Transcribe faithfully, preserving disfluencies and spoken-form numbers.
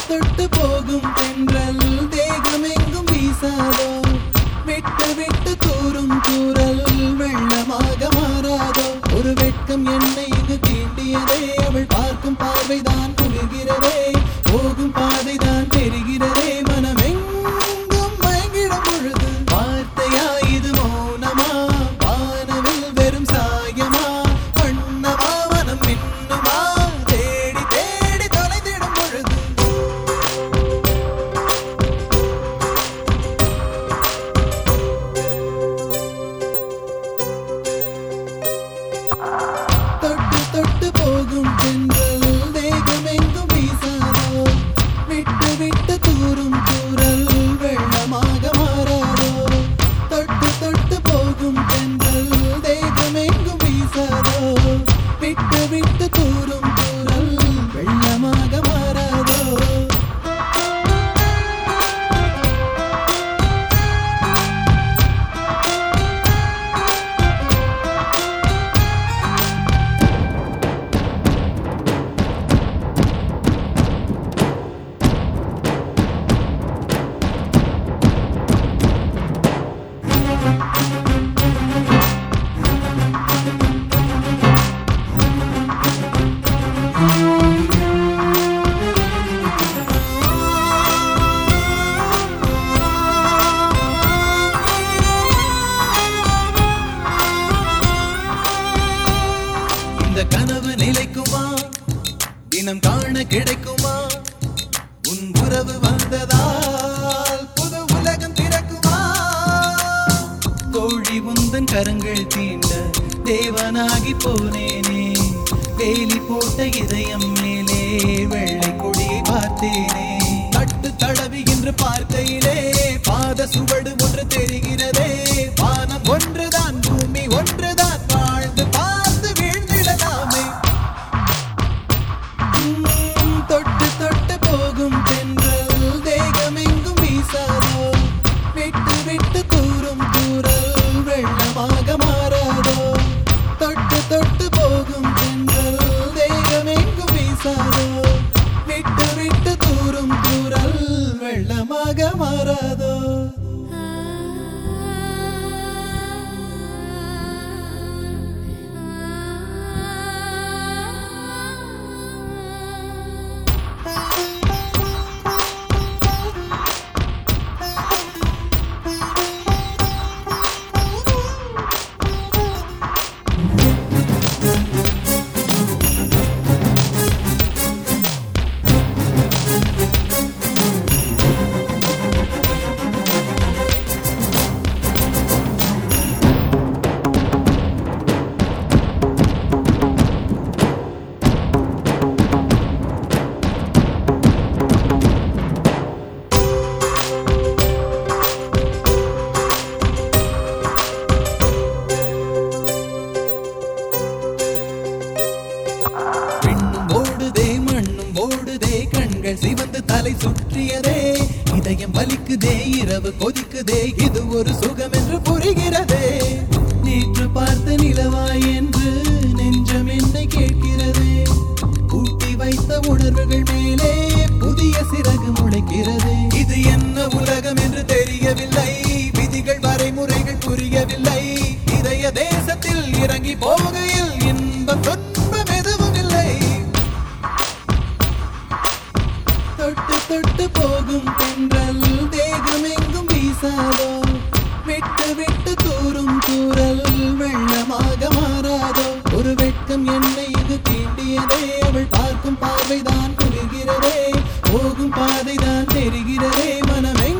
தொட்டு போகும் தென்றல் தேகமெங்கும் வீசாதோ விட்டு விட்டு தூரும் தூரல் வெள்ளமாக மாறாதோ ஒரு வெட்கம் என்னை இங்கு தீண்டியதே அவள் பார்க்கும் பார்வைதான் குளிர்கிறதே போகும் பாதைதான் தெரிகிறதே மனமெங்கும் மயங்கிடும் பொழுது வார்த்தையா இது மௌனமா வானவில் வெறும் சாயமா வண்ணமா மனம் மின்னுமா தேடி தேடி தொலைந்திடும் பொழுது தொட்டு தொட்டு போகும் தென்றல் தேகமெங்கும் வீசாதோ விட்டு விட்டு தூரும் தூரல் வெள்ளமாக மாறாதோ தொட்டு தொட்டு போகும் தென்றல் தேகமெங்கும் வீசாதோ விட்டு விட்டு தூரும் தூரல் வெள்ளமாக மாறாதோ இந்த கனவு நிலைக்குமா தினம் காண கிடைக்குமா உன் உறவு வந்ததால் புது உலகம் திறக்குமா கோழி முந்தன் கரங்கள் தீண்ட தேவனாகி போனேனே வேலி போட்ட இதயம் மேலே வெள்ளை கொடியை பார்த்தேனே தட்டு தடவி என்று பார்க்கையிலே பாத சுவடு ஒன்று தெரிகிறதே வானம் ஒன்றுதான் பூமி ஒன்றுதான் வாழ்ந்து பார்த்து வீழ்ந்திடலாமே உம், தொட்டு தொட்டு போகும் தென்றல் தேகமெங்கும் வீசாதோ விட்டு விட்டு தூரும் தூரல் வெள்ளமாக மாறாதோ தொட்டு தொட்டு போகும் தென்றல் தேகமெங்கும் வீசாதோ விட்டு விட்டு தூரும் தூரல் வெள்ளமாக மாறாதோ கண்கள் சிவந்து தலை சுற்றியதே இதயம் வலிக்குதே இரவு கொதிக்குதே இது ஒரு சுகம் என்று புரிகிறதே நேற்று பார்த்த நிலவாய் என்று நெஞ்சம் என்னை கேட்கிறதே ஊட்டி வைத்த உணர்வுகள் மேலே புதிய சிறகு முளைக்கிறதே இது என்ன உலகம் என்று தெரியவில்லை விதிகள் வரைமுறைகள் புரியவில்லை இதய தேசத்தில் இறங்கி போகையில் இன்பம் துன்பம் எதுவும் இல்லை தொட்டு தொட்டு போகும் தென்றல் தேகமெங்கும் வீசாதோ விட்டு விட்டு தூரும் தூரல் வெள்ளமாக மாறாதோ ஒரு வெட்கம் என்னை இது தீண்டியதே அவள் பார்க்கும் பார்வைதான் குளிர்கிறதே போகும் பாதைதான் தெரிகிறதே மனமெங்கும்